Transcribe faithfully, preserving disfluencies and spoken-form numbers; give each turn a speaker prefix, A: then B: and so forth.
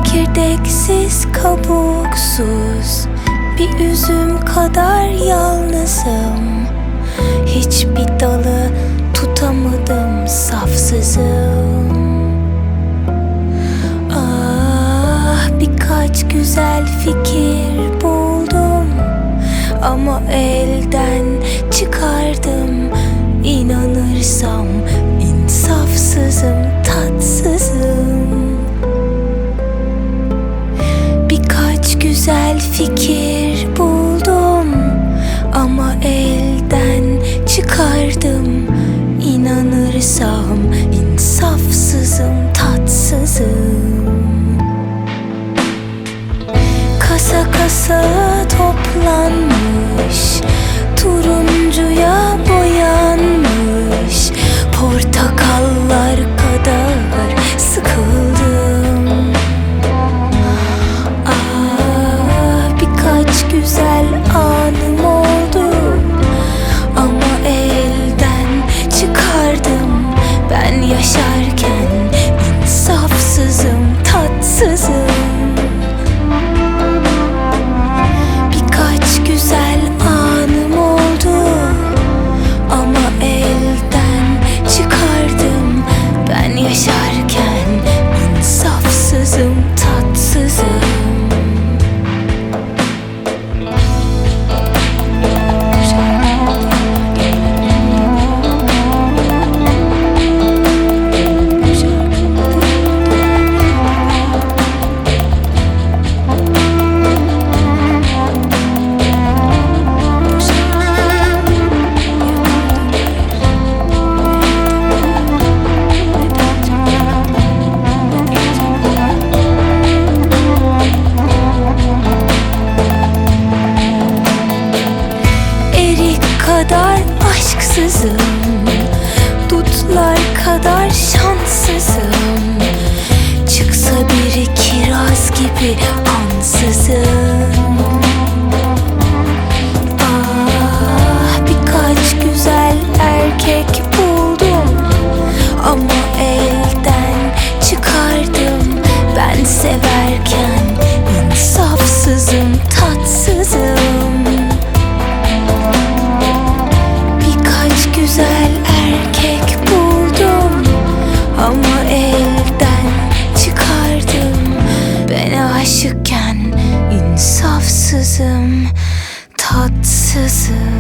A: Çekirdeksiz, kabuksuz bir üzüm kadar yalnızım. Hiçbir dalı tutamadım, safsızım. Ah, birkaç güzel fikir buldum ama elden çıkardım. İnanırsam insafsızım, tatsızım. Birkaç güzel fikir buldum ama elden çıkardım. İnanırsam insafsızım, tatsızım. Kasa kasa toplanmış, turuncuya boyanmış portakallar kadar sıkıldım. Ah, birkaç güzel anım oldu ama elden çıkardım. Ben yaşarken insafsızım, tatsızım. Birkaç güzel anım oldu ama elden çıkardım. Ben yaşarken insafsızım, tatsızım. Kadar aşksızım, dutlar kadar şanssızım. Çıksa biri kiraz gibi ansızım. Ah, birkaç güzel erkek buldum ama elden çıkardım. Ben severken insafsızım, tatsızım. Güzel erkek buldum ama elden çıkardım. Ben aşıkken insafsızım, tatsızım.